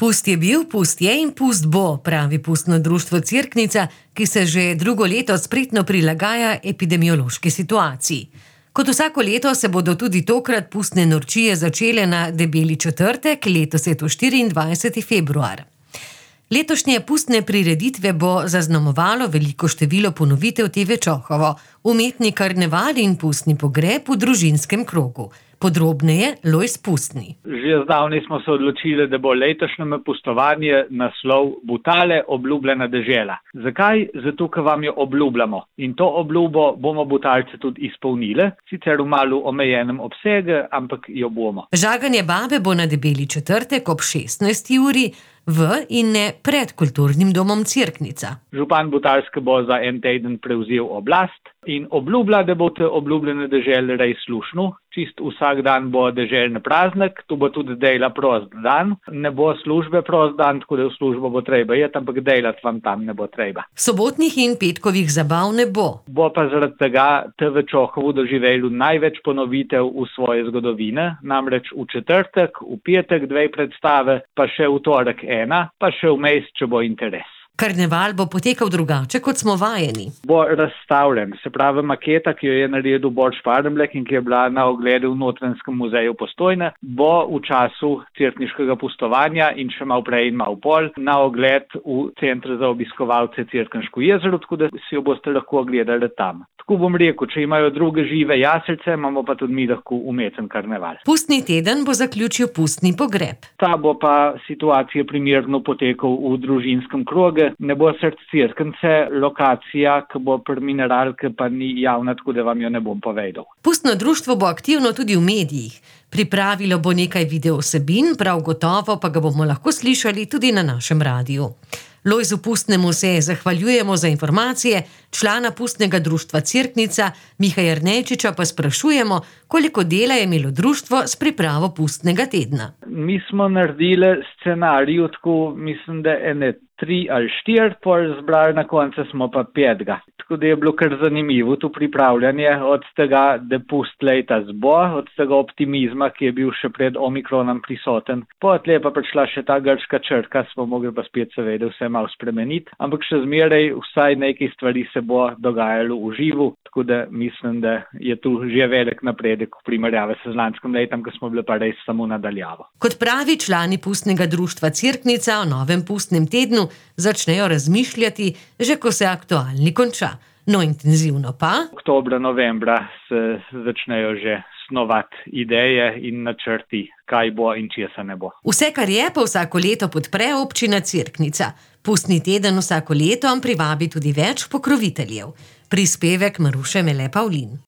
Pust je bil, pust je in pust bo, pravi Pustno društvo Cerknica, ki se že drugo leto spretno prilagaja epidemiološki situaciji. Kot vsako leto se bodo tudi tokrat pustne norčije začele na Debeli četrtek, letos je to 24. februar. Letošnje pustne prireditve bo zaznamovalo veliko število ponovitev TV Čohovo, umetni karneval in pustni pogreb v družinskem krogu. Podrobneje Lojz Pustni. Že zdavnaj smo se odločili, da bo letošnje pustovanje naslov Butale obljubljena dežela. Zakaj? Zato, ker vam jo obljubljamo. In to obljubo bomo Butalce tudi izpolnili, sicer v malo omejenem obsegu, ampak jo bomo. Žaganje babe bo na Debeli četrtek ob 16. uri v in ne pred Kulturnim domom Cerknica. Župan Butalske bo za en teden prevzel oblast in obljublja, da bo te obljubljene dežele res slušno. Čist vsak dan bo deželni praznik, tu bo tudi dela prost dan. Ne bo službe prost dan, tako da v službo bo treba iti, ampak delati vam tam ne bo treba. Sobotnih in petkovih zabav ne bo. Bo pa zaradi tega TV Čohovo doživelo največ ponovitev v svoje zgodovine, namreč v četrtek, v petek 2 predstave, pa še v torek 1, pa še vmes, če bo interes. Karneval bo potekal drugače, kot smo vajeni. Bo razstavljen, se pravi maketa, ki jo je naredil Borč Paremlek in ki je bila na ogledu v Notranjskem muzeju Postojne, bo v času cerkniškega pustovanja in še malo prej in malo pol na ogled v Centru za obiskovalce Cerkniško jezero, tako da si jo boste lahko ogledali tam. Tako bom rekel, če imajo druge žive jaselce, imamo pa tudi mi lahko umeten karneval. Pustni teden bo zaključil pustni pogreb. Ta bo pa situacija primerno potekal v družinskem krogu. Ne bo srce Cerknice, lokacija, ki bo pri Mineralki, pa ni javna, tako da vam jo ne bom povedal. Pustno društvo bo aktivno tudi v medijih. Pripravilo bo nekaj video vsebin, prav gotovo pa ga bomo lahko slišali tudi na našem radiju. Lojzu Pustnemu se zahvaljujemo za informacije, člana Pustnega društva Cerknica Miha Jernejčiča pa sprašujemo, koliko dela je imelo društvo s pripravo Pustnega tedna. Mi smo naredili scenarij, tako mislim, da 3 ali 4, pol zbrali na koncu smo pa 5. Tako da je bilo kar zanimivo to pripravljanje, od tega, da pust leta zbo, od tega optimizma, ki je bil še pred Omikronom prisoten. Potlej pa prišla še ta grška črka, smo mogli pa spet seveda vse malo spremeniti, ampak še zmeraj vsaj nekaj stvari se bo dogajalo v živu, tako da mislim, da je tu že velik napredek v primerjavi s lanskim letom, ko smo bili pa res samo nadaljavo. Kot pravi člani Pustnega društva Cerknica o novem pustnem tednu začnejo razmišljati, že ko se aktualni konča. No, intenzivno pa? Oktobra, novembra se začnejo že snovati ideje in načrti, kaj bo in česa ne bo. Vse, kar je, pa vsako leto podpre občina Cerknica. Pustni teden vsako leto privabi tudi več pokroviteljev. Prispevek Maruše Mele Pavlin.